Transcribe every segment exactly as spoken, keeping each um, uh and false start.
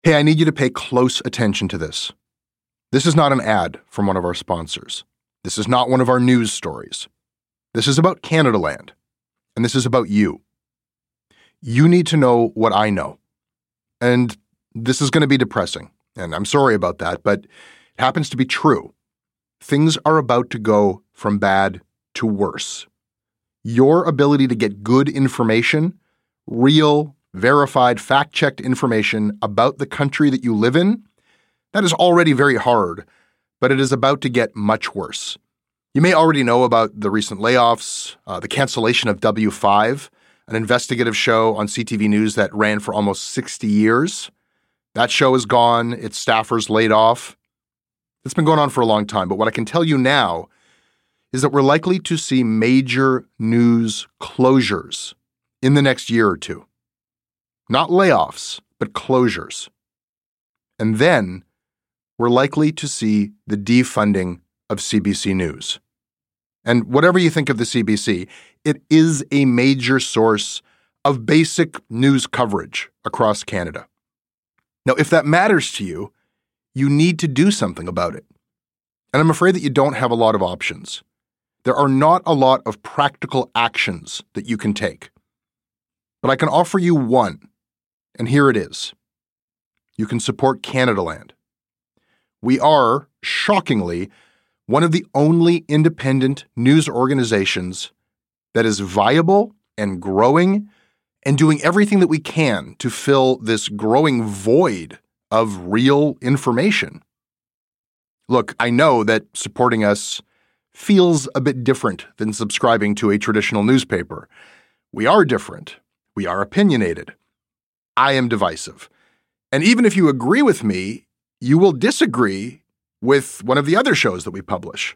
Hey, I need you to pay close attention to this. This is not an ad from one of our sponsors. This is not one of our news stories. This is about Canadaland, and this is about you. You need to know what I know. And this is going to be depressing, and I'm sorry about that, but it happens to be true. Things are about to go from bad to worse. Your ability to get good information, real, verified, fact-checked information about the country that you live in, that is already very hard, but it is about to get much worse. You may already know about the recent layoffs, uh, the cancellation of W five, an investigative show on C T V News that ran for almost sixty years. That show is gone, its staffers laid off. It's been going on for a long time, but what I can tell you now is that we're likely to see major news closures in the next year or two. Not layoffs, but closures. And then we're likely to see the defunding of C B C News. And whatever you think of the C B C, it is a major source of basic news coverage across Canada. Now, if that matters to you, you need to do something about it. And I'm afraid that you don't have a lot of options. There are not a lot of practical actions that you can take. But I can offer you one. And here it is. You can support Canadaland. We are, shockingly, one of the only independent news organizations that is viable and growing and doing everything that we can to fill this growing void of real information. Look, I know that supporting us feels a bit different than subscribing to a traditional newspaper. We are different. We are opinionated. I am divisive. And even if you agree with me, you will disagree with one of the other shows that we publish.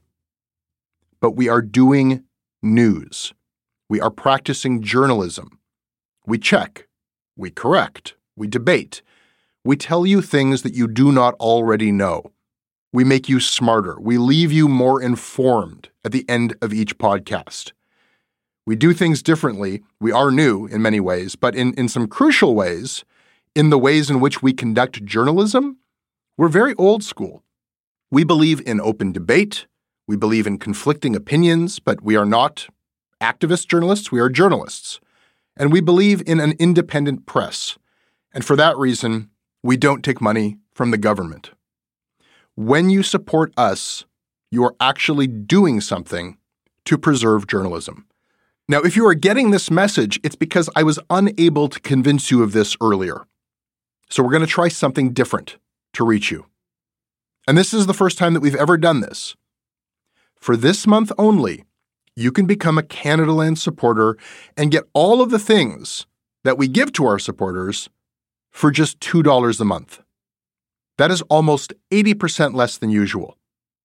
But we are doing news. We are practicing journalism. We check. We correct. We debate. We tell you things that you do not already know. We make you smarter. We leave you more informed at the end of each podcast. We do things differently. We are new in many ways, but in, in some crucial ways, in the ways in which we conduct journalism, we're very old school. We believe in open debate. We believe in conflicting opinions, but we are not activist journalists. We are journalists. And we believe in an independent press. And for that reason, we don't take money from the government. When you support us, you are actually doing something to preserve journalism. Now, if you are getting this message, it's because I was unable to convince you of this earlier. So we're going to try something different to reach you. And this is the first time that we've ever done this. For this month only, you can become a Canadaland supporter and get all of the things that we give to our supporters for just two dollars a month. That is almost eighty percent less than usual.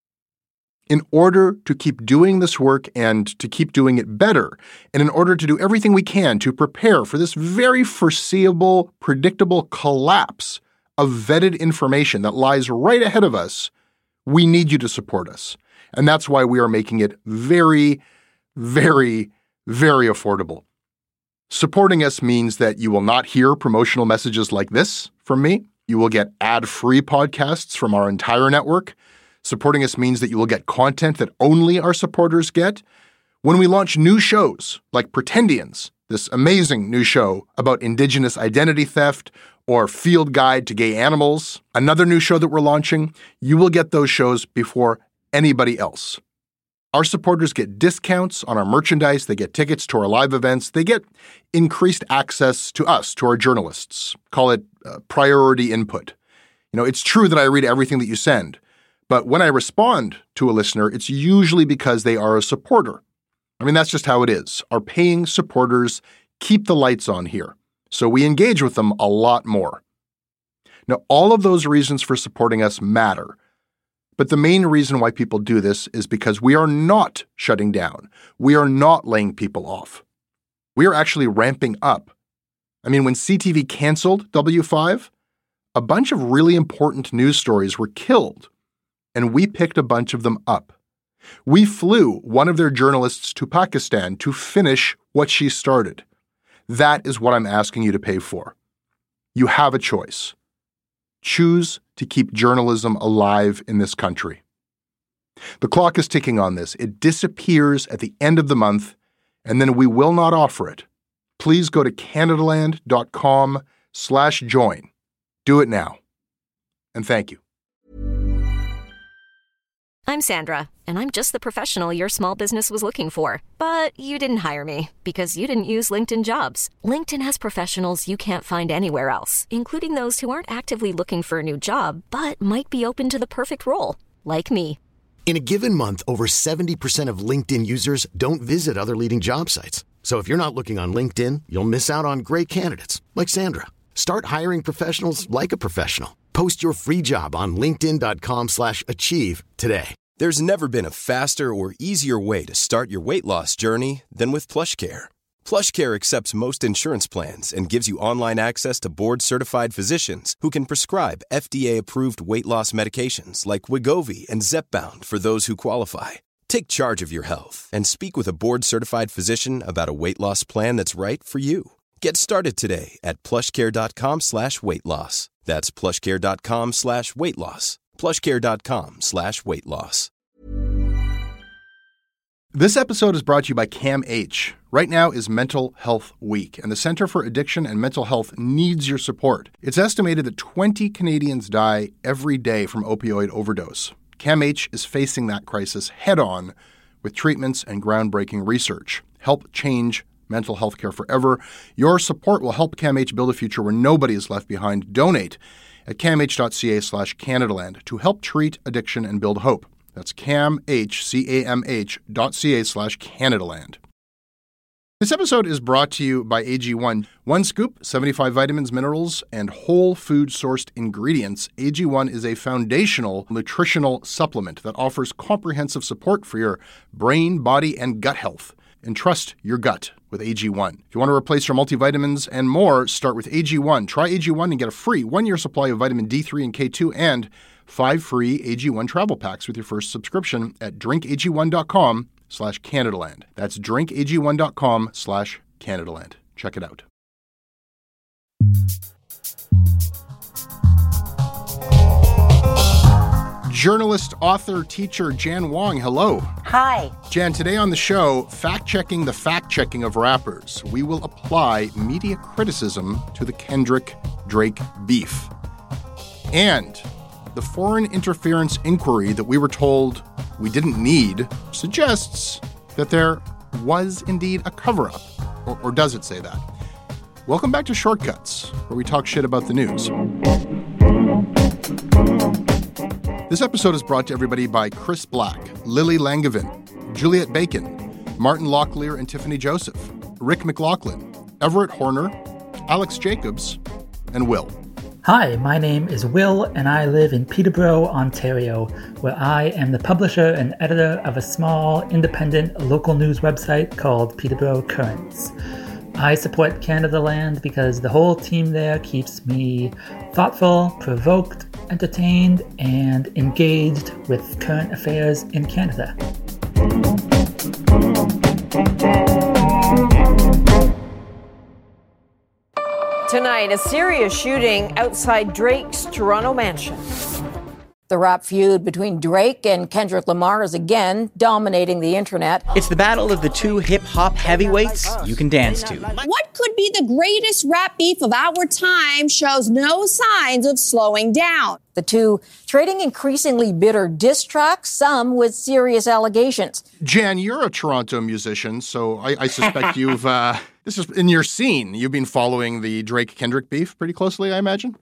In order to keep doing this work and to keep doing it better, and in order to do everything we can to prepare for this very foreseeable, predictable collapse of vetted information that lies right ahead of us, we need you to support us. And that's why we are making it very, very, very affordable. Supporting us means that you will not hear promotional messages like this from me. You will get ad-free podcasts from our entire network. Supporting us means that you will get content that only our supporters get. When we launch new shows like Pretendians, this amazing new show about Indigenous identity theft, or Field Guide to Gay Animals, another new show that we're launching, you will get those shows before anybody else. Our supporters get discounts on our merchandise, they get tickets to our live events, they get increased access to us, to our journalists. Call it uh, priority input. You know, it's true that I read everything that you send, but when I respond to a listener, it's usually because they are a supporter. I mean, that's just how it is. Our paying supporters keep the lights on here, so we engage with them a lot more. Now, all of those reasons for supporting us matter. But the main reason why people do this is because we are not shutting down. We are not laying people off. We are actually ramping up. I mean, when C T V canceled W five, a bunch of really important news stories were killed, and we picked a bunch of them up. We flew one of their journalists to Pakistan to finish what she started. That is what I'm asking you to pay for. You have a choice. choose to keep journalism alive in this country. The clock is ticking on this. It disappears at the end of the month, and then we will not offer it. Please go to canadaland.com slash join. Do it now. And thank you. I'm Sandra, and I'm just the professional your small business was looking for. But you didn't hire me because you didn't use LinkedIn Jobs. LinkedIn has professionals you can't find anywhere else, including those who aren't actively looking for a new job, but might be open to the perfect role, like me. In a given month, over seventy percent of LinkedIn users don't visit other leading job sites. So if you're not looking on LinkedIn, you'll miss out on great candidates like Sandra. Start hiring professionals like a professional. Post your free job on linkedin.com slash achieve today. There's never been a faster or easier way to start your weight loss journey than with PlushCare. PlushCare accepts most insurance plans and gives you online access to board-certified physicians who can prescribe F D A-approved weight loss medications like Wegovy and Zepbound for those who qualify. Take charge of your health and speak with a board-certified physician about a weight loss plan that's right for you. Get started today at plushcare.com slash weight loss. That's plushcare.com slash weight loss. plushcare.com slash weight loss. This episode is brought to you by CAMH. Right now is Mental Health Week, and the Centre for Addiction and Mental Health needs your support. It's estimated that twenty Canadians die every day from opioid overdose. CAMH is facing that crisis head-on with treatments and groundbreaking research. Help change mental health care forever. Your support will help CAMH build a future where nobody is left behind. Donate at camh.ca slash Canadaland to help treat addiction and build hope. That's camh, C-A-M-H dot C-A slash Canadaland. This episode is brought to you by A G one. One scoop, seventy-five vitamins, minerals, and whole food-sourced ingredients. A G one is a foundational nutritional supplement that offers comprehensive support for your brain, body, and gut health. And trust your gut with A G one. If you want to replace your multivitamins and more, start with A G one. Try A G one and get a free one-year supply of vitamin D three and K two and five free A G one travel packs with your first subscription at drink A G one dot com slash Canadaland. That's drink A G one dot com slash Canadaland. Check it out. Journalist, author, teacher Jan Wong, hello. Hi. Jan, today on the show, fact-checking the fact-checking of rappers. We will apply media criticism to the Kendrick-Drake beef. And the foreign interference inquiry that we were told we didn't need suggests that there was indeed a cover-up. Or, or does it say that? Welcome back to Shortcuts, where we talk shit about the news. This episode is brought to everybody by Chris Black, Lily Langevin, Juliet Bacon, Martin Locklear and Tiffany Joseph, Rick McLaughlin, Everett Horner, Alex Jacobs, and Will. Hi, my name is Will, and I live in Peterborough, Ontario, where I am the publisher and editor of a small, independent local news website called Peterborough Currents. I support Canadaland because the whole team there keeps me thoughtful, provoked, entertained, and engaged with current affairs in Canada. Tonight, a serious shooting outside Drake's Toronto mansion. The rap feud between Drake and Kendrick Lamar is again dominating the internet. It's the battle of the two hip-hop heavyweights you can dance to. What could be the greatest rap beef of our time shows no signs of slowing down. The two trading increasingly bitter diss tracks, some with serious allegations. Jan, you're a Toronto musician, so I, I suspect you've, uh, this is in your scene. You've been following the Drake-Kendrick beef pretty closely, I imagine?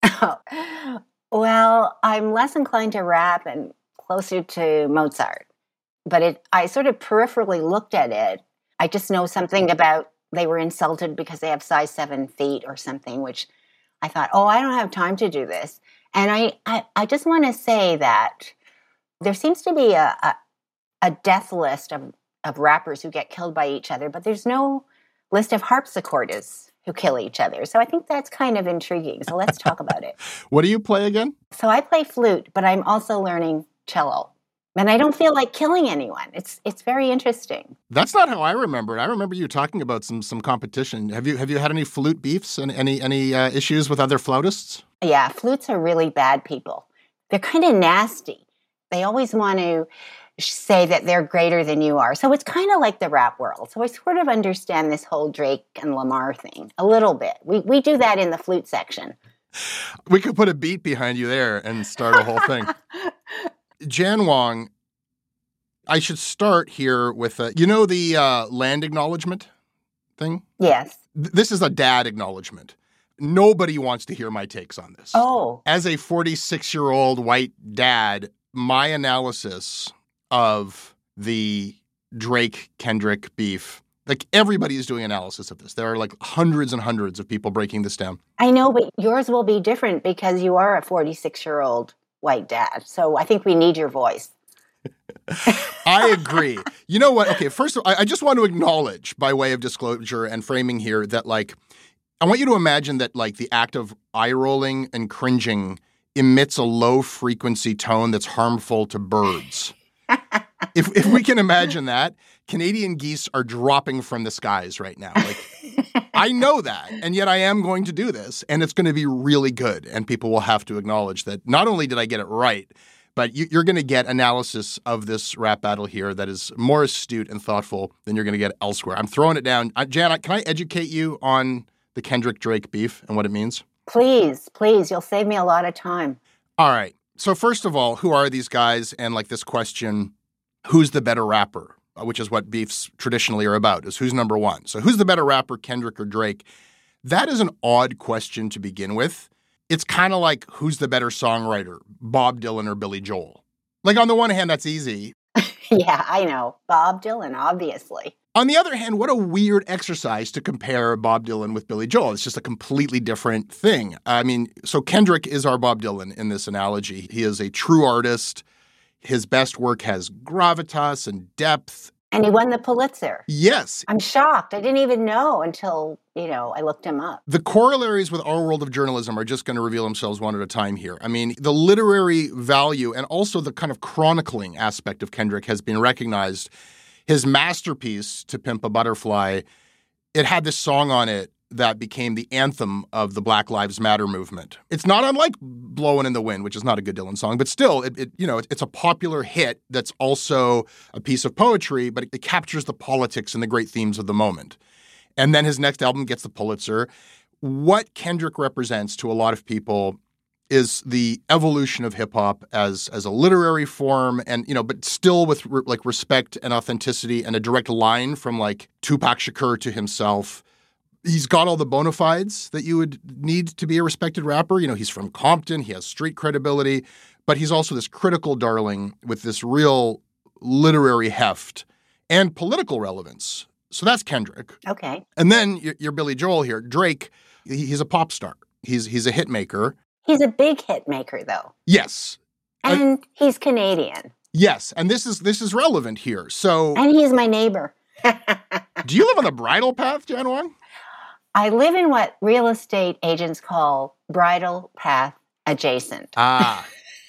Well, I'm less inclined to rap and closer to Mozart. But it, I sort of peripherally looked at it. I just know something about they were insulted because they have size seven feet or something, which I thought, oh, I don't have time to do this. And I, I, I just want to say that there seems to be a, a, a death list of, of rappers who get killed by each other, but there's no list of harpsichordists who kill each other. So I think that's kind of intriguing. So let's talk about it. What do you play again? So I play flute, but I'm also learning cello. And I don't feel like killing anyone. It's it's very interesting. That's not how I remember it. I remember you talking about some some competition. Have you have you had any flute beefs and any any uh, issues with other flautists? Yeah, flutes are really bad people. They're kind of nasty. They always want to say that they're greater than you are. So it's kind of like the rap world. So I sort of understand this whole Drake and Lamar thing a little bit. We we do that in the flute section. We could put a beat behind you there and start a whole thing. Jan Wong, I should start here with, a, you know the uh, land acknowledgement thing? Yes. Th- this is a dad acknowledgement. Nobody wants to hear my takes on this. Oh. As a forty-six-year-old white dad, my analysis of the Drake-Kendrick beef, like everybody is doing analysis of this. There are like hundreds and hundreds of people breaking this down. I know, but yours will be different because you are a forty-six-year-old white dad. So I think we need your voice. I agree. You know what? Okay, first of all, I, I just want to acknowledge, by way of disclosure and framing here, that like, I want you to imagine that like the act of eye rolling and cringing emits a low frequency tone that's harmful to birds. if if we can imagine that, Canadian geese are dropping from the skies right now. Like, I know that, and yet I am going to do this, and it's going to be really good, and people will have to acknowledge that not only did I get it right, but you, you're going to get analysis of this rap battle here that is more astute and thoughtful than you're going to get elsewhere. I'm throwing it down. Uh, Jan, can I educate you on the Kendrick-Drake beef and what it means? Please, please. You'll save me a lot of time. All right. So first of all, who are these guys? And like this question, who's the better rapper? Which is what beefs traditionally are about, is who's number one. So who's the better rapper, Kendrick or Drake? That is an odd question to begin with. It's kind of like who's the better songwriter, Bob Dylan or Billy Joel? Like on the one hand, that's easy. Yeah, I know. Bob Dylan, obviously. On the other hand, what a weird exercise to compare Bob Dylan with Billy Joel. It's just a completely different thing. I mean, so Kendrick is our Bob Dylan in this analogy. He is a true artist. His best work has gravitas and depth. And he won the Pulitzer. Yes. I'm shocked. I didn't even know until, you know, I looked him up. The corollaries with our world of journalism are just going to reveal themselves one at a time here. I mean, the literary value and also the kind of chronicling aspect of Kendrick has been recognized. His masterpiece, To Pimp a Butterfly, it had this song on it that became the anthem of the Black Lives Matter movement. It's not unlike Blowin' in the Wind, which is not a good Dylan song, but still, it, it you know, it's a popular hit that's also a piece of poetry, but it, it captures the politics and the great themes of the moment. And then his next album gets the Pulitzer. What Kendrick represents to a lot of people is the evolution of hip hop as as a literary form, and you know, but still with re- like respect and authenticity and a direct line from like Tupac Shakur to himself. He's got all the bona fides that you would need to be a respected rapper. You know, he's from Compton. He has street credibility, but he's also this critical darling with this real literary heft and political relevance. So that's Kendrick. Okay. And then you're, you're Billy Joel here. Drake, he, he's a pop star. He's he's a hit maker. He's a big hit maker, though. Yes. And uh, he's Canadian. Yes, and this is this is relevant here. So, and he's my neighbor. Do you live on the bridle path, Jan Wong? I live in what real estate agents call bridle path adjacent. Ah.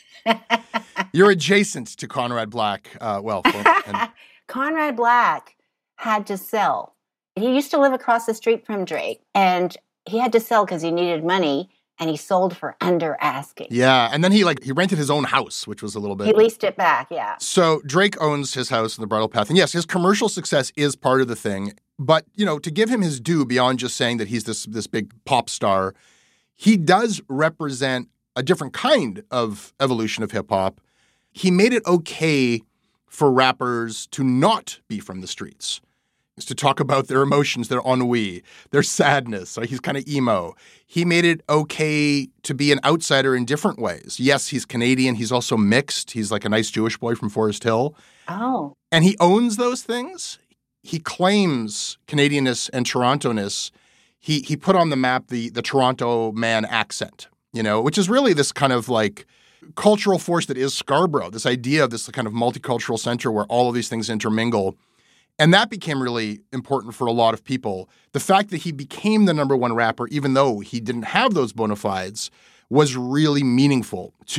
You're adjacent to Conrad Black. Uh, well, for, and... Conrad Black had to sell. He used to live across the street from Drake, and he had to sell because he needed money, and he sold for under asking. Yeah, and then he like he rented his own house, which was a little bit... He leased it back, yeah. So Drake owns his house in the bridle path, and yes, his commercial success is part of the thing. But, you know, to give him his due beyond just saying that he's this this big pop star, he does represent a different kind of evolution of hip-hop. He made it okay for rappers to not be from the streets, is to talk about their emotions, their ennui, their sadness. So he's kind of emo. He made it okay to be an outsider in different ways. Yes, he's Canadian. He's also mixed. He's like a nice Jewish boy from Forest Hill. Oh. And he owns those things. He claims Canadianness and Toronto-ness. He he put on the map the the Toronto man accent, you know, which is really this kind of like cultural force that is Scarborough, this idea of this kind of multicultural center where all of these things intermingle. And that became really important for a lot of people. The fact that he became the number one rapper, even though he didn't have those bona fides, was really meaningful to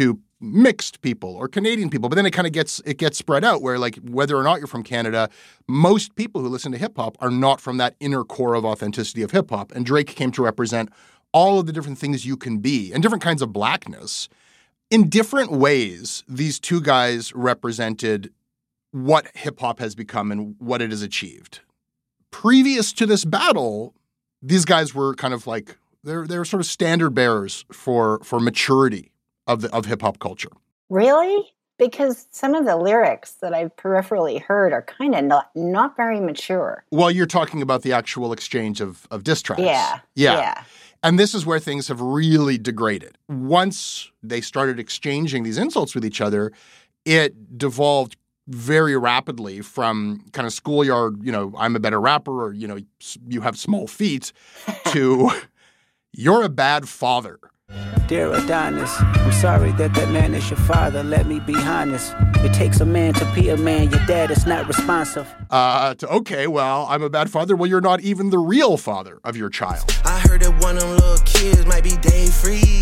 mixed people or Canadian people. But then it kind of gets it gets spread out where, like, whether or not you're from Canada, most people who listen to hip-hop are not from that inner core of authenticity of hip-hop. And Drake came to represent all of the different things you can be and different kinds of blackness. In different ways, these two guys represented what hip-hop has become and what it has achieved. Previous to this battle, these guys were kind of like, they're they're sort of standard bearers for for maturity of the of hip-hop culture. Really? Because some of the lyrics that I've peripherally heard are kind of not, not very mature. Well, you're talking about the actual exchange of, of diss tracks. Yeah, yeah. Yeah. And this is where things have really degraded. Once they started exchanging these insults with each other, it devolved very rapidly from kind of schoolyard, you know, I'm a better rapper, or, you know, you have small feet, to you're a bad father. Dear Adonis, I'm sorry that that man is your father. Let me be honest. It takes a man to be a man. Your dad is not responsive. Uh, to, okay, well, I'm a bad father. Well, you're not even the real father of your child. I heard that one of them little kids might be day free.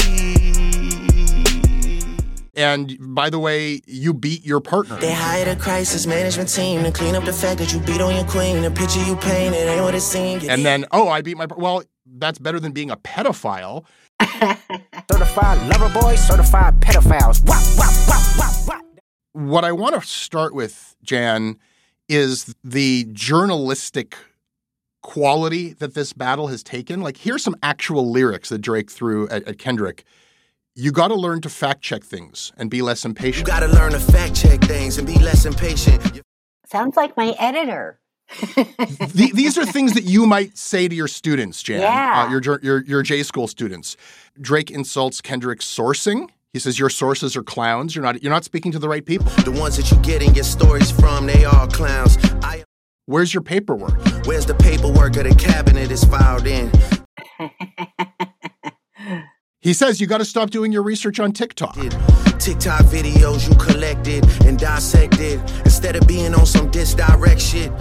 And by the way, you beat your partner. They hired a crisis management team to clean up the fact that you beat on your queen. The picture you painted ain't what it seemed. And then, oh, I beat my partner. Well, that's better than being a pedophile. Certified lover boy, certified pedophiles. Wah, wah, wah, wah, wah. What I want to start with, Jan, is the journalistic quality that this battle has taken. Like, here's some actual lyrics that Drake threw at, at Kendrick. You got to learn to fact check things and be less impatient. You got to learn to fact check things and be less impatient. Sounds like my editor. the, these are things that you might say to your students, Jan, yeah. uh, your, your, your J-School students. Drake insults Kendrick's sourcing. He says, your sources are clowns. You're not, you're not speaking to the right people. The ones that you get and get stories from, they are clowns. I... Where's your paperwork? Where's the paperwork of the cabinet is filed in? He says you got to stop doing your research on TikTok. TikTok videos you collected and dissected instead of being on some disdirect shit.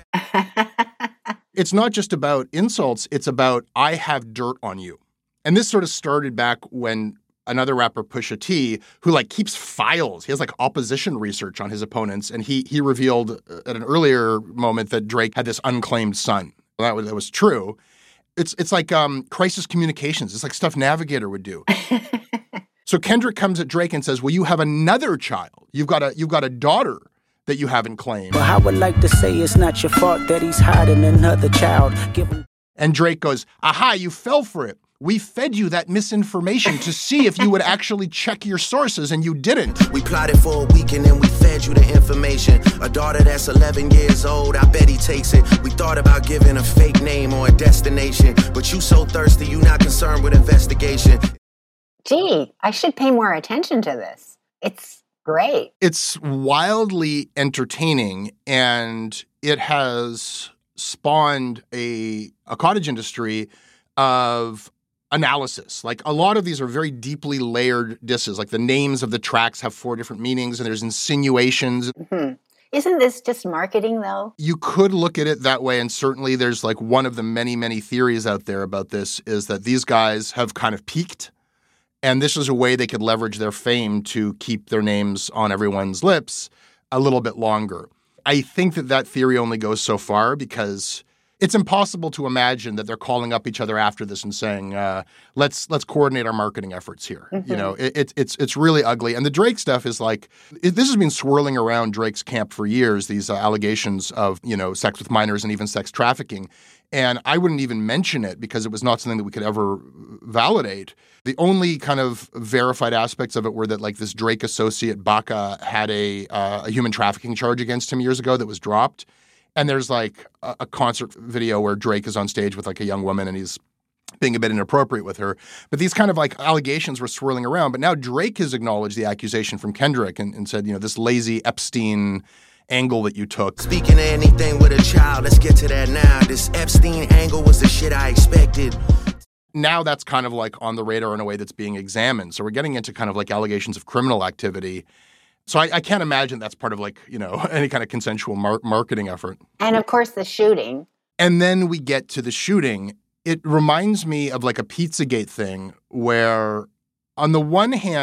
It's not just about insults. It's about, I have dirt on you. And this sort of started back when another rapper, Pusha T, who like keeps files. He has like opposition research on his opponents. And he he revealed at an earlier moment that Drake had this unclaimed son. That was, that was true. It's it's like um, crisis communications. It's like stuff Navigator would do. So Kendrick comes at Drake and says, well, you have another child. You've got a you've got a daughter that you haven't claimed. Well, I would like to say it's not your fault that he's hiding another child. Give him- and Drake goes, aha, you fell for it. We fed you that misinformation to see if you would actually check your sources, and you didn't. We plotted for a week and then we fed you the information. A daughter that's eleven years old, I bet he takes it. We thought about giving a fake name or a destination, but you so thirsty, you not concerned with investigation. Gee, I should pay more attention to this. It's great. It's wildly entertaining, and it has spawned a, a cottage industry of analysis. Like, a lot of these are very deeply layered disses. Like, the names of the tracks have four different meanings, and there's insinuations. Mm-hmm. Isn't this just marketing, though? You could look at it that way, and certainly there's like one of the many, many theories out there about this is that these guys have kind of peaked, and this is a way they could leverage their fame to keep their names on everyone's lips a little bit longer. I think that that theory only goes so far, because it's impossible to imagine that they're calling up each other after this and saying, uh, "Let's let's coordinate our marketing efforts here." Mm-hmm. You know, it, it, it's it's really ugly. And the Drake stuff is like, it, this has been swirling around Drake's camp for years. These uh, allegations of, you know, sex with minors and even sex trafficking, and I wouldn't even mention it because it was not something that we could ever validate. The only kind of verified aspects of it were that like this Drake associate Baca had a uh, a human trafficking charge against him years ago that was dropped. And there's like a, a concert video where Drake is on stage with like a young woman and he's being a bit inappropriate with her. But these kind of like allegations were swirling around. But now Drake has acknowledged the accusation from Kendrick and, and said, you know, this lazy Epstein angle that you took. Speaking of anything with a child, let's get to that now. This Epstein angle was the shit I expected. Now that's kind of like on the radar in a way that's being examined. So we're getting into kind of like allegations of criminal activity. So I, I can't imagine that's part of like, you know, any kind of consensual mar- marketing effort. And of course, the shooting. And then we get to the shooting. It reminds me of like a Pizzagate thing where on the one hand,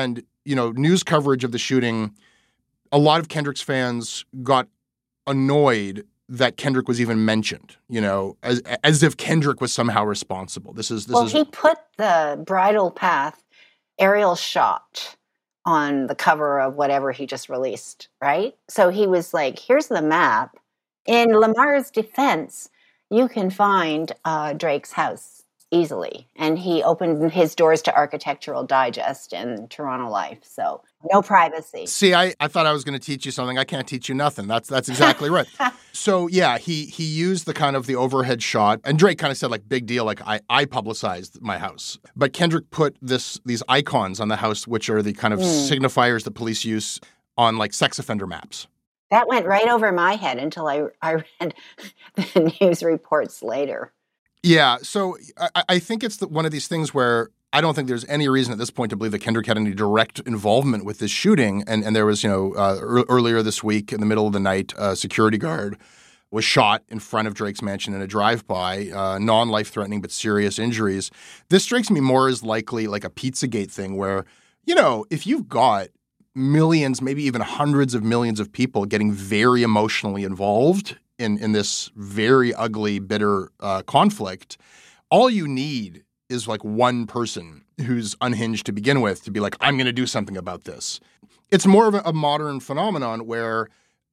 you know, news coverage of the shooting, a lot of Kendrick's fans got annoyed that Kendrick was even mentioned, you know, as as if Kendrick was somehow responsible. This is this well, is he put the bridle path aerial shot on the cover of whatever he just released, right? So he was like, here's the map. In Lamar's defense, you can find uh, Drake's house easily. And he opened his doors to Architectural Digest and Toronto Life. So no privacy. See, I, I thought I was going to teach you something. I can't teach you nothing. That's that's exactly right. So, yeah, he he used the kind of the overhead shot. And Drake kind of said, like, big deal, like, I, I publicized my house. But Kendrick put this these icons on the house, which are the kind of mm. signifiers that police use on, like, sex offender maps. That went right over my head until I, I read the news reports later. Yeah, so I, I think it's the, one of these things where I don't think there's any reason at this point to believe that Kendrick had any direct involvement with this shooting. And, and there was, you know, uh, er, earlier this week in the middle of the night, a security guard was shot in front of Drake's mansion in a drive-by, uh, non-life-threatening but serious injuries. This strikes me more as likely like a Pizzagate thing where, you know, if you've got millions, maybe even hundreds of millions of people getting very emotionally involved in, in this very ugly, bitter uh, conflict, all you need is like one person who's unhinged to begin with to be like, I'm going to do something about this. It's more of a, a modern phenomenon where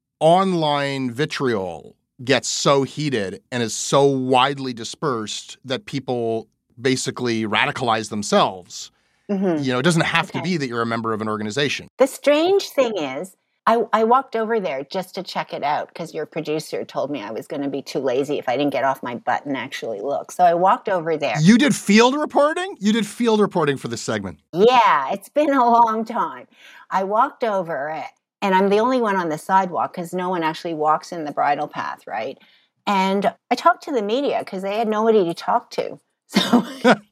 online vitriol gets so heated and is so widely dispersed that people basically radicalize themselves. Mm-hmm. You know, it doesn't have okay. to be that you're a member of an organization. The strange thing is, I, I walked over there just to check it out because your producer told me I was going to be too lazy if I didn't get off my butt and actually look. So I walked over there. You did field reporting? You did field reporting for this segment. Yeah, it's been a long time. I walked over, and I'm the only one on the sidewalk because no one actually walks in the bridle path, right? And I talked to the media because they had nobody to talk to. So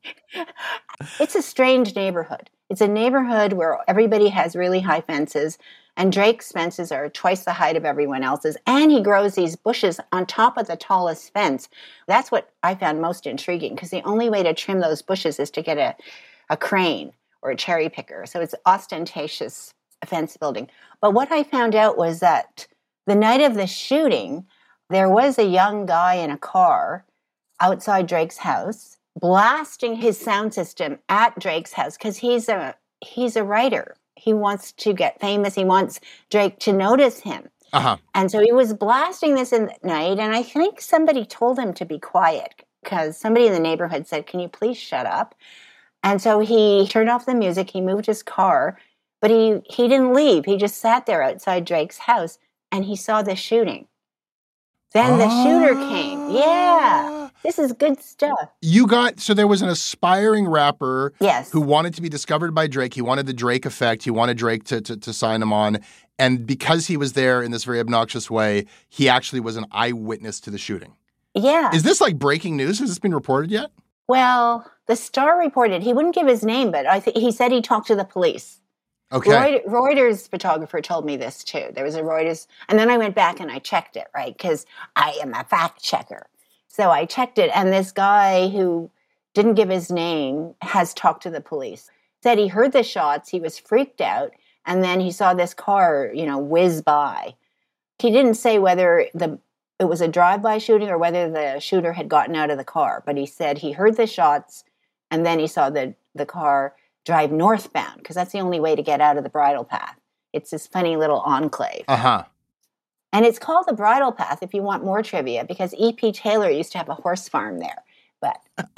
it's a strange neighborhood. It's a neighborhood where everybody has really high fences, and Drake's fences are twice the height of everyone else's, and he grows these bushes on top of the tallest fence. That's what I found most intriguing, because the only way to trim those bushes is to get a, a crane or a cherry picker. So it's ostentatious fence building. But what I found out was that the night of the shooting, there was a young guy in a car outside Drake's house, blasting his sound system at Drake's house because he's a he's a writer. He wants to get famous. He wants Drake to notice him. Uh-huh. And so he was blasting this in the night, and I think somebody told him to be quiet because somebody in the neighborhood said, can you please shut up? And so he turned off the music. He moved his car, but he, he didn't leave. He just sat there outside Drake's house, and he saw the shooting. Then the oh. shooter came. Yeah. This is good stuff. You got, so there was an aspiring rapper yes. who wanted to be discovered by Drake. He wanted the Drake effect. He wanted Drake to, to, to sign him on. And because he was there in this very obnoxious way, he actually was an eyewitness to the shooting. Yeah. Is this like breaking news? Has this been reported yet? Well, the Star reported, he wouldn't give his name, but I th- he said he talked to the police. Okay. Reuters photographer told me this too. There was a Reuters, and then I went back and I checked it, right? Because I am a fact checker. So I checked it, and this guy who didn't give his name has talked to the police. Said he heard the shots, he was freaked out, and then he saw this car, you know, whiz by. He didn't say whether the it was a drive-by shooting or whether the shooter had gotten out of the car, but he said he heard the shots, and then he saw the, the car drive northbound, because that's the only way to get out of the bridle path. It's this funny little enclave. Uh-huh. And it's called the Bridle Path, if you want more trivia, because E P Taylor used to have a horse farm there. But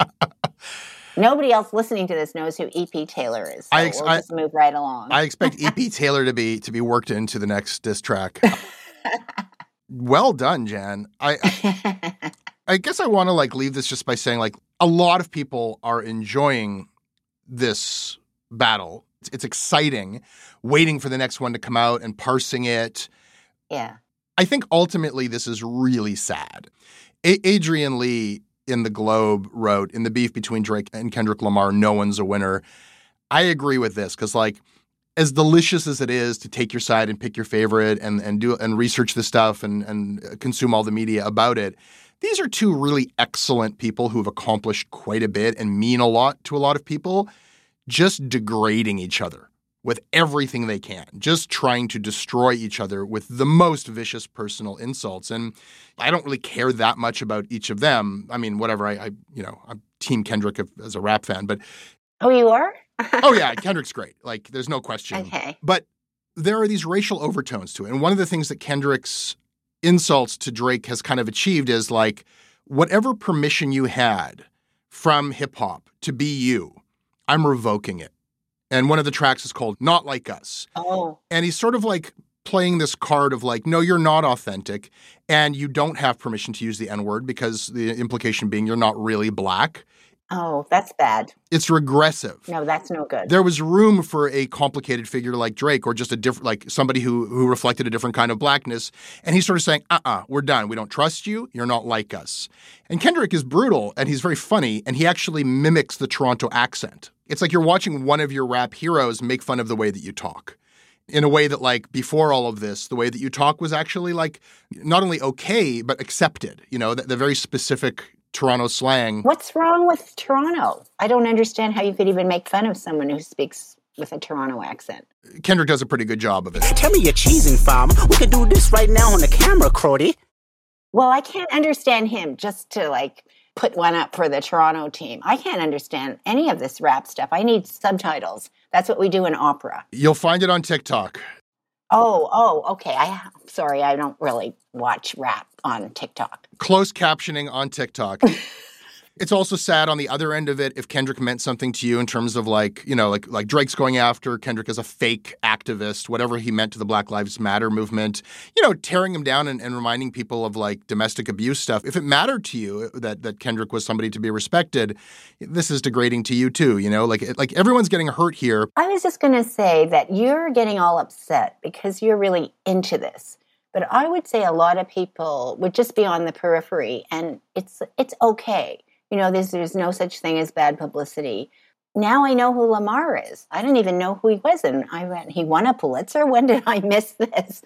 nobody else listening to this knows who E P Taylor is. So I ex- we'll just move right along. I expect E P Taylor to be to be worked into the next diss track. Well done, Jan. I I, I guess I want to like leave this just by saying like a lot of people are enjoying this battle. It's, it's exciting, waiting for the next one to come out and parsing it. Yeah. I think ultimately this is really sad. A- Adrian Lee in The Globe wrote, in the beef between Drake and Kendrick Lamar, no one's a winner. I agree with this because, like, as delicious as it is to take your side and pick your favorite and and do and research this stuff and, and consume all the media about it, these are two really excellent people who have accomplished quite a bit and mean a lot to a lot of people, just degrading each other with everything they can, just trying to destroy each other with the most vicious personal insults. And I don't really care that much about each of them. I mean, whatever, I, I you know, I'm Team Kendrick as a rap fan, but... Oh, you are? Oh, yeah, Kendrick's great. Like, there's no question. Okay. But there are these racial overtones to it. And one of the things that Kendrick's insults to Drake has kind of achieved is, like, whatever permission you had from hip-hop to be you, I'm revoking it. And one of the tracks is called Not Like Us. Oh. And he's sort of like playing this card of like, no, you're not authentic and you don't have permission to use the N-word because the implication being you're not really black. Oh, that's bad. It's regressive. No, that's no good. There was room for a complicated figure like Drake or just a different, like somebody who who reflected a different kind of blackness. And he's sort of saying, uh-uh, we're done. We don't trust you. You're not like us. And Kendrick is brutal and he's very funny and he actually mimics the Toronto accent. It's like you're watching one of your rap heroes make fun of the way that you talk. In a way that, like, before all of this, the way that you talk was actually, like, not only okay, but accepted. You know, the, the very specific Toronto slang. What's wrong with Toronto? I don't understand how you could even make fun of someone who speaks with a Toronto accent. Kendrick does a pretty good job of it. Tell me you're cheesing, farmer. We could do this right now on the camera, Crody. Well, I can't understand him just to, like, put one up for the Toronto team. I can't understand any of this rap stuff. I need subtitles. That's what we do in opera. You'll find it on TikTok. Oh, oh, okay. I sorry, I don't really watch rap on TikTok. Closed captioning on TikTok. It's also sad on the other end of it if Kendrick meant something to you in terms of like, you know, like like Drake's going after Kendrick as a fake activist, whatever he meant to the Black Lives Matter movement, you know, tearing him down and, and reminding people of like domestic abuse stuff. If it mattered to you that that Kendrick was somebody to be respected, this is degrading to you too, you know, like like everyone's getting hurt here. I was just going to say that you're getting all upset because you're really into this. But I would say a lot of people would just be on the periphery and it's it's okay. You know, there's, there's no such thing as bad publicity. Now I know who Lamar is. I didn't even know who he was. And I went, he won a Pulitzer? When did I miss this?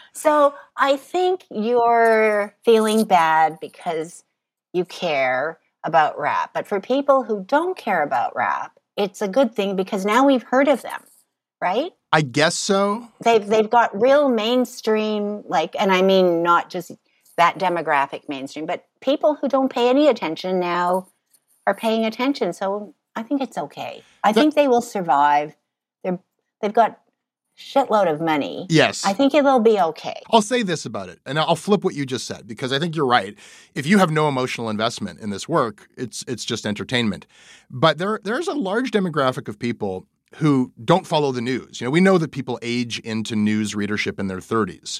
So I think you're feeling bad because you care about rap. But for people who don't care about rap, it's a good thing because now we've heard of them, right? I guess so. They've, they've got real mainstream, like, and I mean not just that demographic mainstream, but people who don't pay any attention now are paying attention. So I think it's okay. I think they will survive. They're, they've got shitload of money. Yes. I think it'll be okay. I'll say this about it, and I'll flip what you just said, because I think you're right. If you have no emotional investment in this work, it's it's just entertainment. But there there's a large demographic of people who don't follow the news. You know, we know that people age into news readership in their thirties.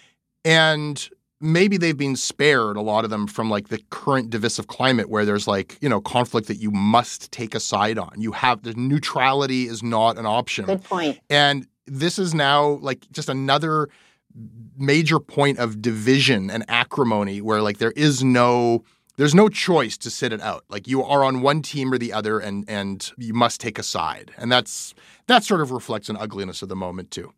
And maybe they've been spared, a lot of them, from like the current divisive climate where there's like, you know, conflict that you must take a side on. You have, the neutrality is not an option. Good point. And this is now like just another major point of division and acrimony where like there is no, there's no choice to sit it out. Like you are on one team or the other and and you must take a side. And that's, that sort of reflects an ugliness of the moment too.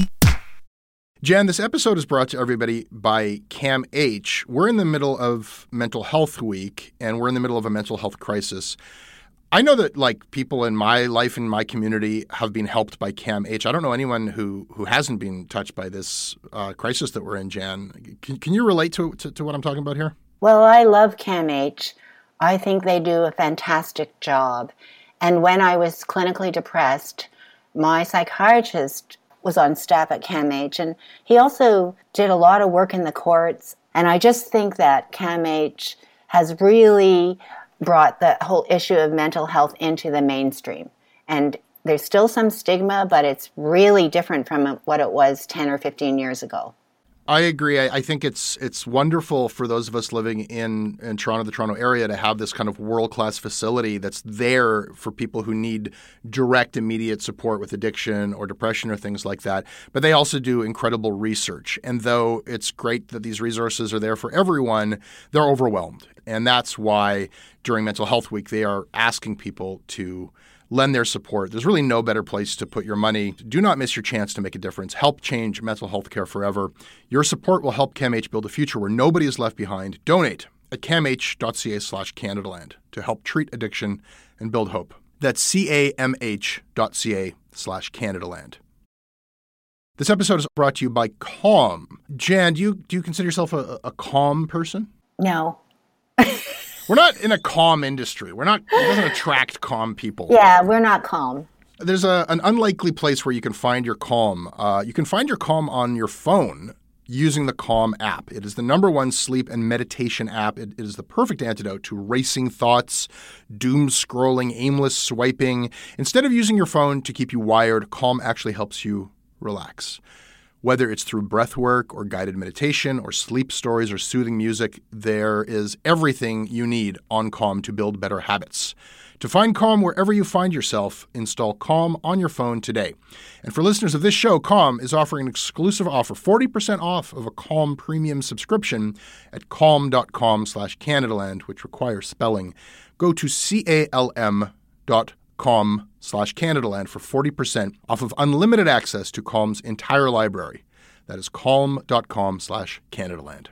Jan, this episode is brought to everybody by CAMH. We're in the middle of Mental Health Week, and we're in the middle of a mental health crisis. I know that, like, people in my life and my community have been helped by CAMH. I don't know anyone who, who hasn't been touched by this uh, crisis that we're in, Jan. Can, can you relate to, to to what I'm talking about here? Well, I love CAMH. I think they do a fantastic job. And when I was clinically depressed, my psychiatrist was on staff at CAMH, and he also did a lot of work in the courts. And I just think that CAMH has really brought the whole issue of mental health into the mainstream. And there's still some stigma, but it's really different from what it was ten or fifteen years ago. I agree. I, I think it's it's wonderful for those of us living in, in Toronto, the Toronto area, to have this kind of world-class facility that's there for people who need direct, immediate support with addiction or depression or things like that. But they also do incredible research. And though it's great that these resources are there for everyone, they're overwhelmed. And that's why during Mental Health Week, they are asking people to lend their support. There's really no better place to put your money. Do not miss your chance to make a difference. Help change mental health care forever. Your support will help CAMH build a future where nobody is left behind. Donate at camh.ca slash Canadaland to help treat addiction and build hope. That's C-A-M-H dot C-A slash Canadaland. This episode is brought to you by Calm. Jan, do you, do you consider yourself a, a calm person? No. We're not in a calm industry. We're not, it doesn't attract calm people. Yeah, we're not calm. There's a, an unlikely place where you can find your Calm. Uh, you can find your Calm on your phone using the Calm app. It is the number one sleep and meditation app. It, it is the perfect antidote to racing thoughts, doom scrolling, aimless swiping. Instead of using your phone to keep you wired, Calm actually helps you relax. Whether it's through breath work or guided meditation or sleep stories or soothing music, there is everything you need on Calm to build better habits. To find Calm wherever you find yourself, install Calm on your phone today. And for listeners of this show, Calm is offering an exclusive offer, forty percent off of a Calm premium subscription at calm.com slash Canadaland, which requires spelling. Go to C-A-L-M dot com slash Canadaland for forty percent off of unlimited access to Calm's entire library. That is calm.com slash Canadaland.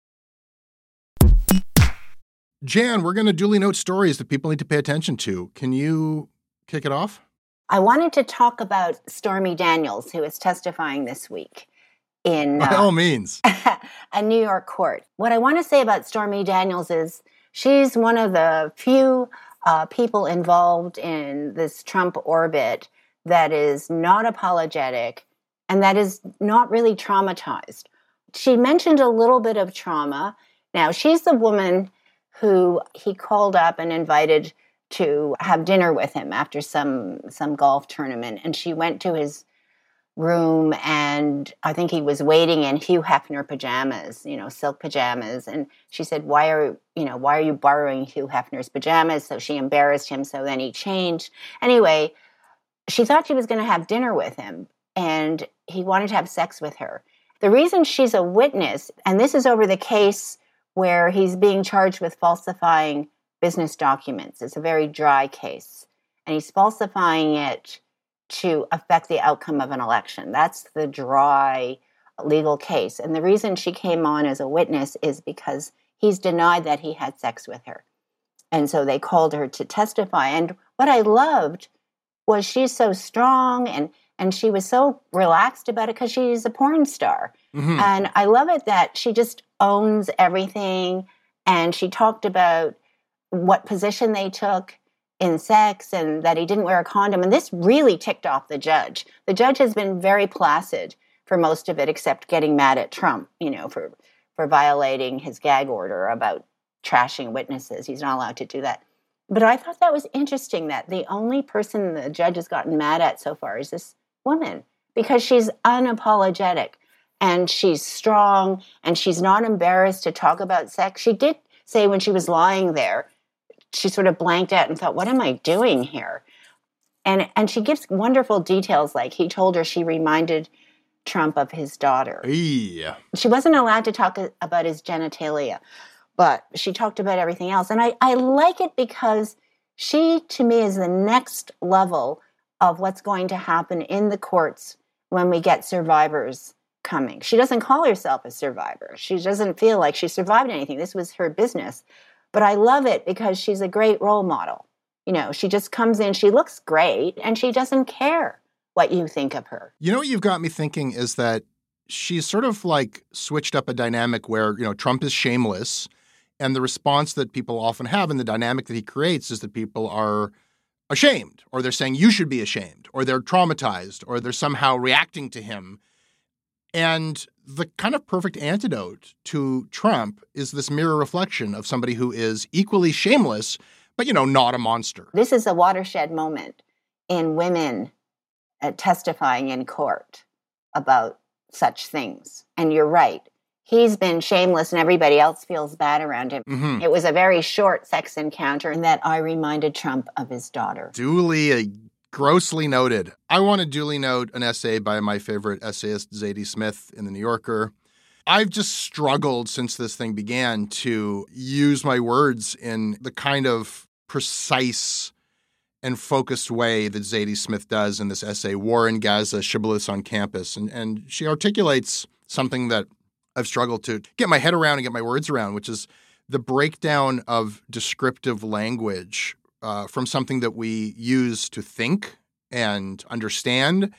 Jan, we're going to duly note stories that people need to pay attention to. Can you kick it off? I wanted to talk about Stormy Daniels, who is testifying this week in By uh, all means. a New York court. What I want to say about Stormy Daniels is she's one of the few uh, people involved in this Trump orbit that is not apologetic and that is not really traumatized. She mentioned a little bit of trauma. Now, she's the woman who he called up and invited to have dinner with him after some some golf tournament. And she went to his room, and I think he was waiting in Hugh Hefner pajamas, you know, silk pajamas. And she said, why are, you know, why are you borrowing Hugh Hefner's pajamas? So she embarrassed him. So then he changed. Anyway, she thought she was going to have dinner with him, and he wanted to have sex with her. The reason she's a witness, and this is over the case where he's being charged with falsifying business documents. It's a very dry case. And he's falsifying it to affect the outcome of an election. That's the dry legal case. And the reason she came on as a witness is because he's denied that he had sex with her. And so they called her to testify. And what I loved was she's so strong, and, and she was so relaxed about it because she's a porn star. Mm-hmm. And I love it that she just owns everything. And she talked about what position they took in sex and that he didn't wear a condom. And this really ticked off the judge. The judge has been very placid for most of it, except getting mad at Trump, you know, for, for violating his gag order about trashing witnesses. He's not allowed to do that. But I thought that was interesting that the only person the judge has gotten mad at so far is this woman, because she's unapologetic. And she's strong, and she's not embarrassed to talk about sex. She did say when she was lying there, she sort of blanked out and thought, what am I doing here? And and she gives wonderful details, like he told her she reminded Trump of his daughter. Yeah. She wasn't allowed to talk about his genitalia, but she talked about everything else. And I, I like it because she, to me, is the next level of what's going to happen in the courts when we get survivors coming. She doesn't call herself a survivor. She doesn't feel like she survived anything. This was her business. But I love it because she's a great role model. You know, she just comes in, she looks great, and she doesn't care what you think of her. You know what you've got me thinking is that she's sort of like switched up a dynamic where, you know, Trump is shameless, and the response that people often have in the dynamic that he creates is that people are ashamed, or they're saying you should be ashamed, or they're traumatized, or they're somehow reacting to him. And the kind of perfect antidote to Trump is this mirror reflection of somebody who is equally shameless, but, you know, not a monster. This is a watershed moment in women uh, testifying in court about such things. And you're right. He's been shameless and everybody else feels bad around him. Mm-hmm. It was a very short sex encounter, and that I reminded Trump of his daughter. Duly a Grossly noted. I want to duly note an essay by my favorite essayist, Zadie Smith, in The New Yorker. I've just struggled since this thing began to use my words in the kind of precise and focused way that Zadie Smith does in this essay, War in Gaza, Shibboleths on Campus. And, and she articulates something that I've struggled to get my head around and get my words around, which is the breakdown of descriptive language uh, from something that we use to think and understand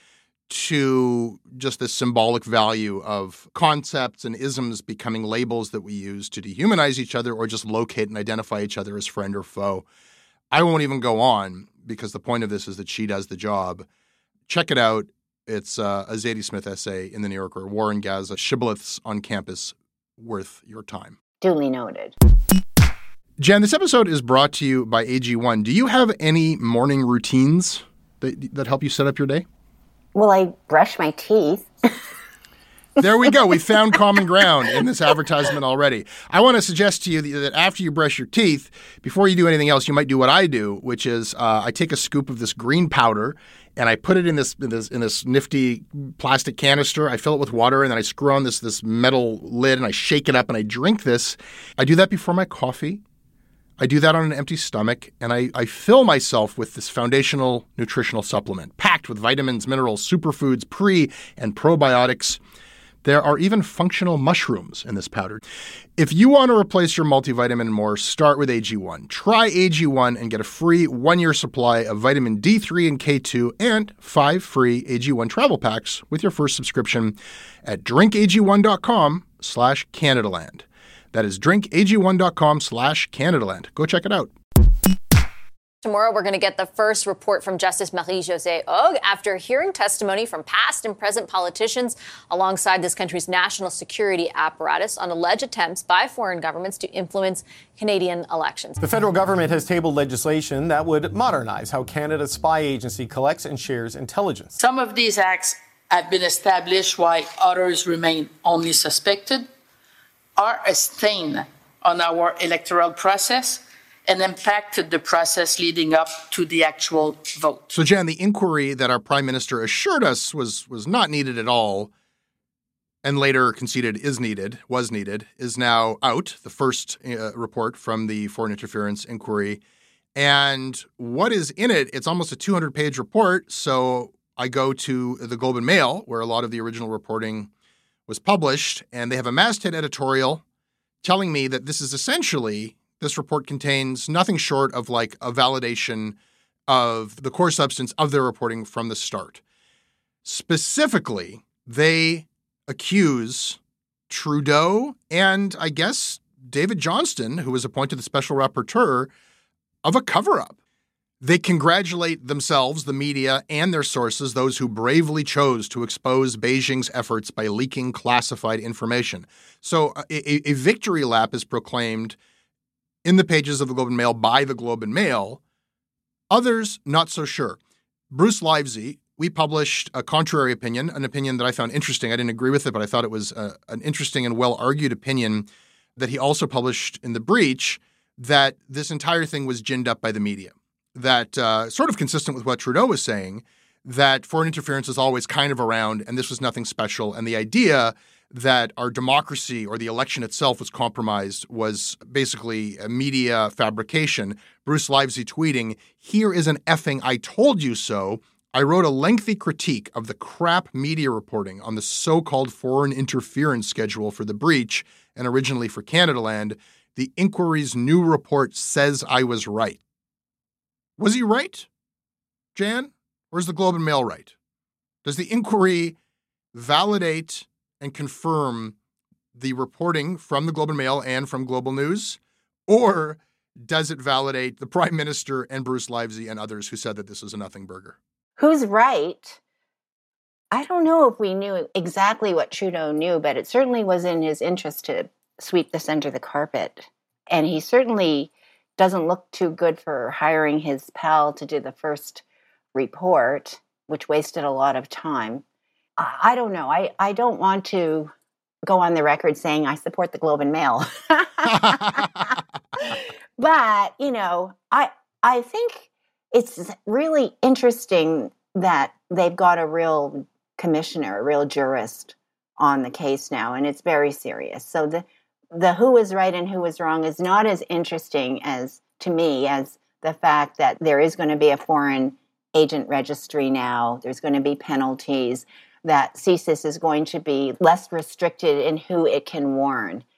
to just this symbolic value of concepts and isms becoming labels that we use to dehumanize each other or just locate and identify each other as friend or foe. I won't even go on because the point of this is that she does the job. Check it out. It's uh, a Zadie Smith essay in the New Yorker, War in Gaza, Shibboleths on Campus, worth your time. Duly noted. Jan, this episode is brought to you by A G one. Do you have any morning routines that, that help you set up your day? Well, I brush my teeth. There we go. We found common ground in this advertisement already. I want to suggest to you that after you brush your teeth, before you do anything else, you might do what I do, which is uh, I take a scoop of this green powder and I put it in this, in this in this nifty plastic canister. I fill it with water and then I screw on this this metal lid and I shake it up and I drink this. I do that before my coffee. I do that on an empty stomach, and I, I fill myself with this foundational nutritional supplement packed with vitamins, minerals, superfoods, pre- and probiotics. There are even functional mushrooms in this powder. If you want to replace your multivitamin and more, start with A G one. Try A G one and get a free one-year supply of vitamin D three and K two and five free A G one travel packs with your first subscription at drinkag1.com slash Canadaland. That is drinkag1.com slash Canadaland. Go check it out. Tomorrow, we're going to get the first report from Justice Marie-Josée Ogg after hearing testimony from past and present politicians alongside this country's national security apparatus on alleged attempts by foreign governments to influence Canadian elections. The federal government has tabled legislation that would modernize how Canada's spy agency collects and shares intelligence. Some of these acts have been established while others remain only suspected, are a stain on our electoral process and impacted the process leading up to the actual vote. So, Jan, the inquiry that our prime minister assured us was was not needed at all and later conceded is needed, was needed, is now out, the first uh, report from the foreign interference inquiry. And what is in it? It's almost a two hundred page report. So I go to the Globe and Mail, where a lot of the original reporting was published, and they have a masthead editorial telling me that this is essentially, this report contains nothing short of like a validation of the core substance of their reporting from the start. Specifically, they accuse Trudeau and I guess David Johnston, who was appointed the special rapporteur, of a cover-up. They congratulate themselves, the media, and their sources, those who bravely chose to expose Beijing's efforts by leaking classified information. So a, a victory lap is proclaimed in the pages of the Globe and Mail by the Globe and Mail. Others, not so sure. Bruce Livesey, we published a contrary opinion, an opinion that I found interesting. I didn't agree with it, but I thought it was a, an interesting and well-argued opinion that he also published in The Breach, that this entire thing was ginned up by the media. That uh, sort of consistent with what Trudeau was saying, that foreign interference is always kind of around and this was nothing special. And the idea that our democracy or the election itself was compromised was basically a media fabrication. Bruce Livesey tweeting, "Here is an effing I told you so. I wrote a lengthy critique of the crap media reporting on the so-called foreign interference schedule for The Breach and originally for Canadaland. The inquiry's new report says I was right." Was he right, Jan? Or is the Globe and Mail right? Does the inquiry validate and confirm the reporting from the Globe and Mail and from Global News? Or does it validate the Prime Minister and Bruce Livesey and others who said that this is a nothing burger? Who's right? I don't know if we knew exactly what Trudeau knew, but it certainly was in his interest to sweep this under the carpet. And he certainly doesn't look too good for hiring his pal to do the first report, which wasted a lot of time. I don't know. I, I don't want to go on the record saying I support the Globe and Mail. But, you know, I I think it's really interesting that they've got a real commissioner, a real jurist on the case now, and it's very serious. So the the who is right and who is wrong is not as interesting as, to me, as the fact that there is going to be a foreign agent registry now. There's going to be penalties, that C S I S is going to be less restricted in who it can warn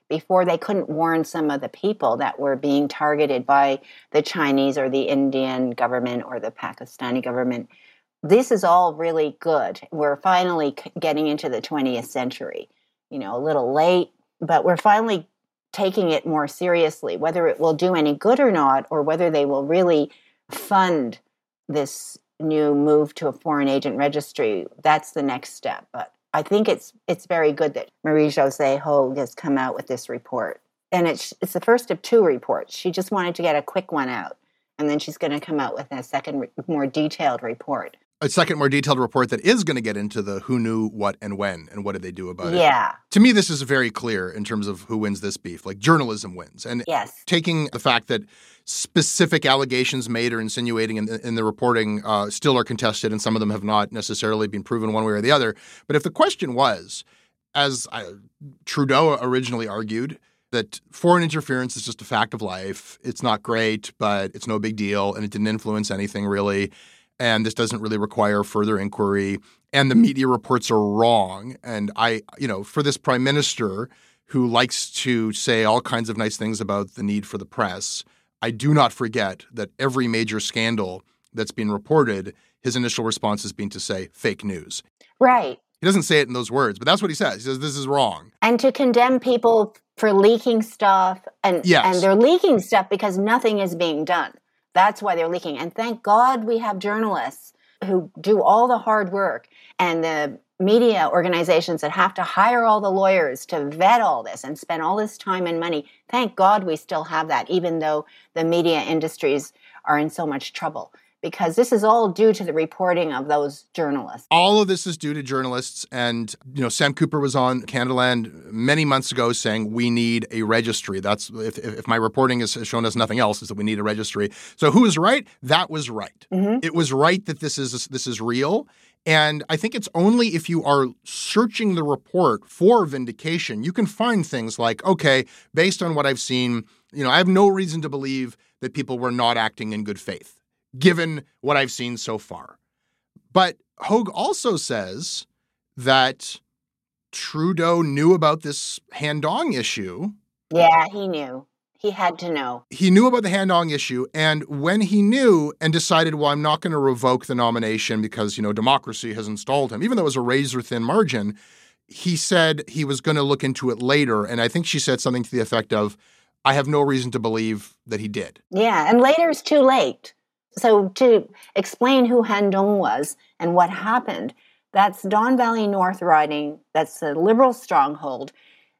before they couldn't warn some of the people that were being targeted by the Chinese or the Indian government or the Pakistani government. This is all really good. We're finally getting into the twentieth century, you know, a little late, but we're finally taking it more seriously. Whether it will do any good or not, or whether they will really fund this new move to a foreign agent registry, that's the next step. But I think it's it's very good that Marie-Josée Hogue has come out with this report. And it's it's the first of two reports. She just wanted to get a quick one out, and then she's going to come out with a second, more detailed report. A second, more detailed report that is going to get into the who knew what and when and what did they do about it. Yeah. To me, this is very clear in terms of who wins this beef. Like, journalism wins. And yes. Taking the fact that specific allegations made or insinuating in, in the reporting uh, still are contested, and some of them have not necessarily been proven one way or the other. But if the question was, as I, Trudeau originally argued, that foreign interference is just a fact of life, it's not great, but it's no big deal, and it didn't influence anything really, and this doesn't really require further inquiry, and the media reports are wrong. And I, you know, for this prime minister who likes to say all kinds of nice things about the need for the press, I do not forget that every major scandal that's been reported, his initial response has been to say fake news. Right. He doesn't say it in those words, but that's what he says. He says this is wrong. And to condemn people for leaking stuff, and yes. and they're leaking stuff because nothing is being done. That's why they're leaking. And thank God we have journalists who do all the hard work, and the media organizations that have to hire all the lawyers to vet all this and spend all this time and money. Thank God we still have that, even though the media industries are in so much trouble. Because this is all due to the reporting of those journalists. All of this is due to journalists. And, you know, Sam Cooper was on Canadaland many months ago saying we need a registry. That's if, if my reporting has shown us nothing else, is that we need a registry. So who was right? That was right. Mm-hmm. It was right that this is this is real. And I think it's only if you are searching the report for vindication, you can find things like, okay, based on what I've seen, you know, I have no reason to believe that people were not acting in good faith, given what I've seen so far. But Hogue also says that Trudeau knew about this Han Dong issue. Yeah, he knew. He had to know. He knew about the Han Dong issue. And when he knew and decided, well, I'm not going to revoke the nomination because, you know, democracy has installed him, even though it was a razor-thin margin, he said he was going to look into it later. And I think she said something to the effect of, I have no reason to believe that he did. Yeah, and later is too late. So to explain who Han Dong was and what happened, that's Don Valley North riding, that's a Liberal stronghold.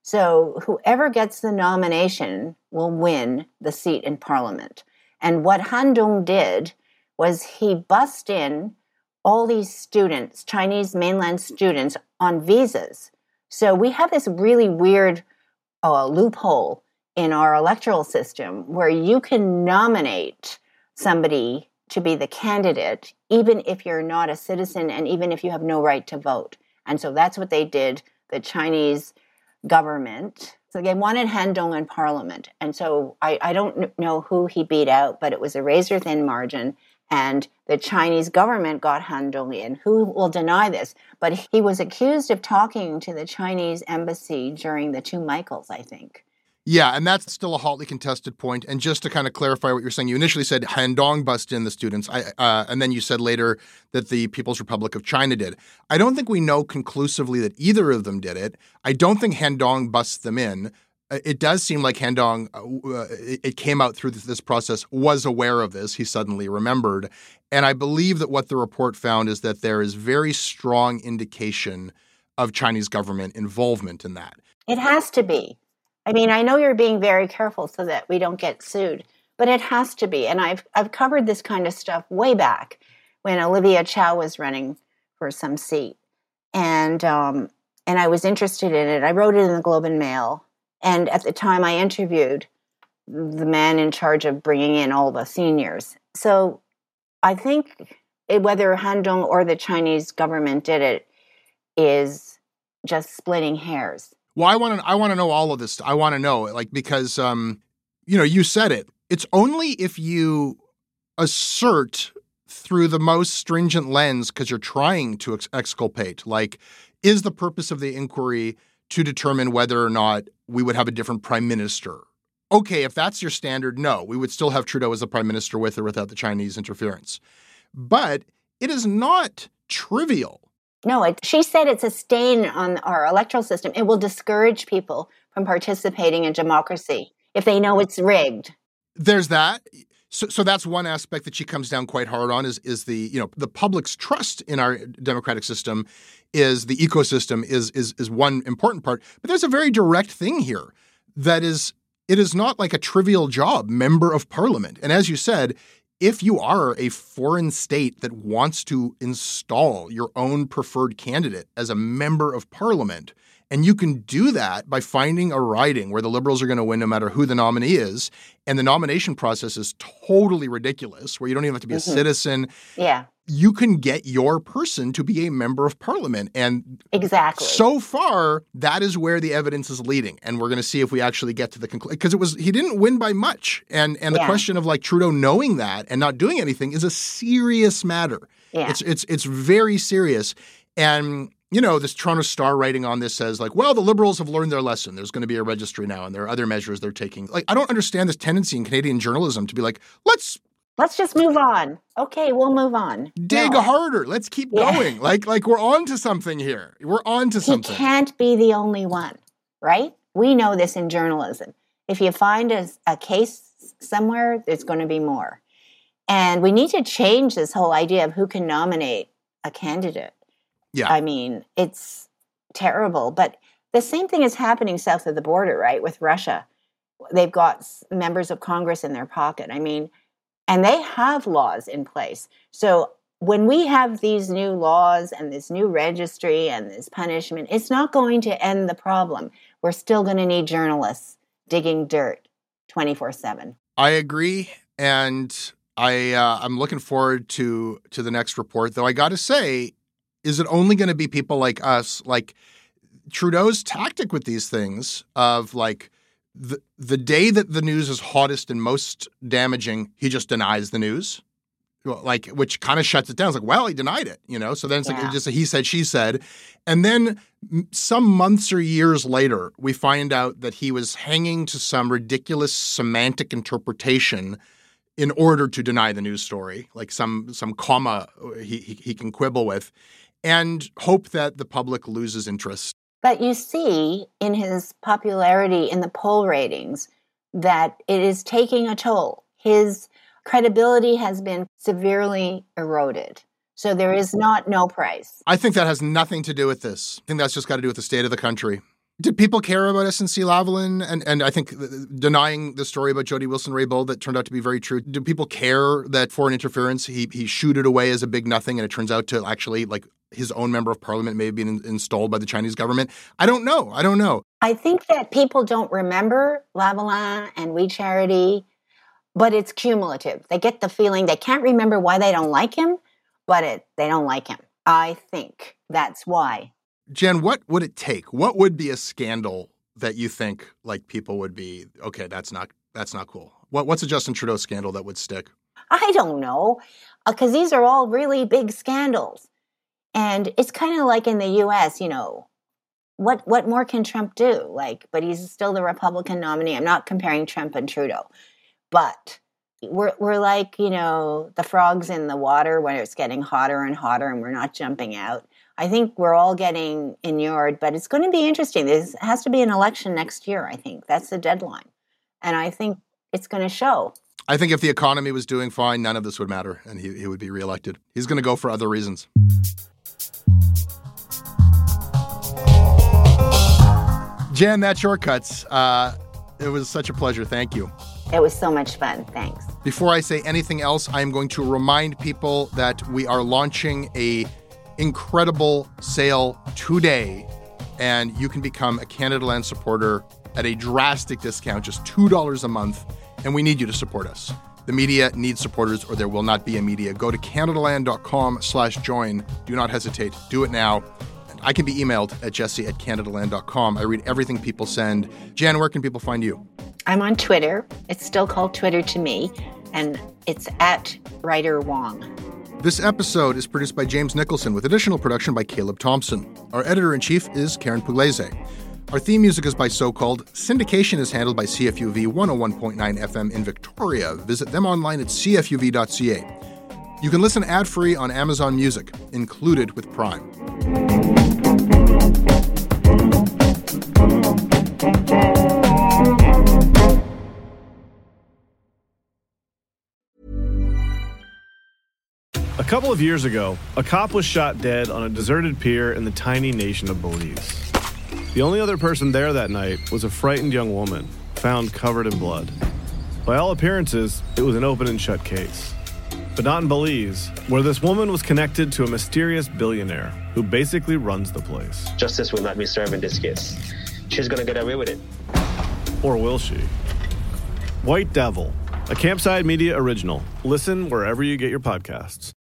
So whoever gets the nomination will win the seat in Parliament. And what Han Dong did was he bussed in all these students, Chinese mainland students, on visas. So we have this really weird uh, loophole in our electoral system where you can nominate somebody to be the candidate, even if you're not a citizen and even if you have no right to vote. And so that's what they did, the Chinese government. So they wanted Han Dong in Parliament. And so I, I don't know who he beat out, but it was a razor-thin margin. And the Chinese government got Han Dong in. Who will deny this? But he was accused of talking to the Chinese embassy during the two Michaels, I think. Yeah, and that's still a hotly contested point. And just to kind of clarify what you're saying, you initially said Han Dong bussed in the students, I, uh, and then you said later that the People's Republic of China did. I don't think we know conclusively that either of them did it. I don't think Han Dong bussed them in. It does seem like Han Dong, uh, it came out through this process, was aware of this. He suddenly remembered. And I believe that what the report found is that there is very strong indication of Chinese government involvement in that. It has to be. I mean, I know you're being very careful so that we don't get sued, but it has to be. And I've I've covered this kind of stuff way back when Olivia Chow was running for some seat. And um, and I was interested in it. I wrote it in the Globe and Mail. And at the time I interviewed the man in charge of bringing in all the seniors. So I think it, whether Han Dong or the Chinese government did it is just splitting hairs. Well, I want to I want to know all of this. I want to know, like, because, um, you know, you said it. It's only if you assert through the most stringent lens, because you're trying to ex- exculpate, like, is the purpose of the inquiry to determine whether or not we would have a different prime minister. Okay, if that's your standard, no, we would still have Trudeau as the prime minister with or without the Chinese interference. But it is not trivial. No, it, she said it's a stain on our electoral system. It will discourage people from participating in democracy if they know it's rigged. There's that. So, so that's one aspect that she comes down quite hard on is, is the, you know, the public's trust in our democratic system is the ecosystem is, is, is one important part. But there's a very direct thing here that is, it is not like a trivial job, member of parliament. And as you said, if you are a foreign state that wants to install your own preferred candidate as a member of parliament, and you can do that by finding a riding where the Liberals are going to win no matter who the nominee is. And the nomination process is totally ridiculous, where you don't even have to be mm-hmm. a citizen. Yeah. You can get your person to be a member of parliament. And exactly. so far, that is where the evidence is leading. And we're going to see if we actually get to the conclusion. Because it was he didn't win by much. And and the yeah. question of like Trudeau knowing that and not doing anything is a serious matter. Yeah. It's it's it's very serious. And you know, this Toronto Star writing on this says like, well, the Liberals have learned their lesson. There's going to be a registry now and there are other measures they're taking. Like, I don't understand this tendency in Canadian journalism to be like, let's Let's just move on. Okay, we'll move on. Dig no. harder. Let's keep yeah. going. Like, like we're on to something here. We're on to something. He can't be the only one, right? We know this in journalism. If you find a, a case somewhere, there's going to be more. And we need to change this whole idea of who can nominate a candidate. Yeah. I mean, it's terrible. But the same thing is happening south of the border, right, with Russia. They've got members of Congress in their pocket. I mean, and they have laws in place. So when we have these new laws and this new registry and this punishment, it's not going to end the problem. We're still going to need journalists digging dirt twenty-four seven. I agree. And I, uh, I'm looking forward to, to the next report, though I got to say, is it only going to be people like us? Like Trudeau's tactic with these things of like the the day that the news is hottest and most damaging, he just denies the news, like which kind of shuts it down. It's like, well, he denied it, you know. So then it's yeah. like it's just a he said, she said, and then some months or years later, we find out that he was hanging to some ridiculous semantic interpretation in order to deny the news story, like some some comma he he, he can quibble with. And hope that the public loses interest. But you see in his popularity in the poll ratings that it is taking a toll. His credibility has been severely eroded. So there is not no price. I think that has nothing to do with this. I think that's just got to do with the state of the country. Did people care about S N C-Lavalin? And and I think denying the story about Jody Wilson-Raybould that turned out to be very true. Do people care that foreign interference, he he shooed away as a big nothing and it turns out to actually like his own member of parliament may have been in, installed by the Chinese government? I don't know. I don't know. I think that people don't remember Lavalin and We Charity, but it's cumulative. They get the feeling they can't remember why they don't like him, but it they don't like him. I think that's why. Jen, what would it take? What would be a scandal that you think like people would be, okay, that's not that's not cool? What What's a Justin Trudeau scandal that would stick? I don't know, because uh, these are all really big scandals. And it's kind of like in the U S, you know, what what more can Trump do? Like, but he's still the Republican nominee. I'm not comparing Trump and Trudeau, but we're we're like, you know, the frogs in the water when it's getting hotter and hotter and we're not jumping out. I think we're all getting inured, but it's going to be interesting. There has to be an election next year, I think. That's the deadline. And I think it's going to show. I think if the economy was doing fine, none of this would matter, and he, he would be reelected. He's going to go for other reasons. Jen, that's Shortcuts. Uh, it was such a pleasure. Thank you. It was so much fun. Thanks. Before I say anything else, I am going to remind people that we are launching a incredible sale today, and you can become a Canada Land supporter at a drastic discount, just two dollars a month, and we need you to support us. The media needs supporters or there will not be a media. Go to canadaland.com slash join. Do not hesitate. Do it now. And I can be emailed at jesse at canadaland dot com. I read everything people send. Jen, where can people find you? I'm on Twitter. It's still called Twitter to me, and it's at Writer Wong. This episode is produced by James Nicholson with additional production by Caleb Thompson. Our editor-in-chief is Karen Pugliese. Our theme music is by So Called. Syndication is handled by C F U V one oh one point nine F M in Victoria. Visit them online at c f u v dot c a. You can listen ad-free on Amazon Music, included with Prime. A couple of years ago, a cop was shot dead on a deserted pier in the tiny nation of Belize. The only other person there that night was a frightened young woman, found covered in blood. By all appearances, it was an open and shut case. But not in Belize, where this woman was connected to a mysterious billionaire who basically runs the place. Justice will not be served in this case. She's gonna get away with it. Or will she? White Devil, a Campside Media original. Listen wherever you get your podcasts.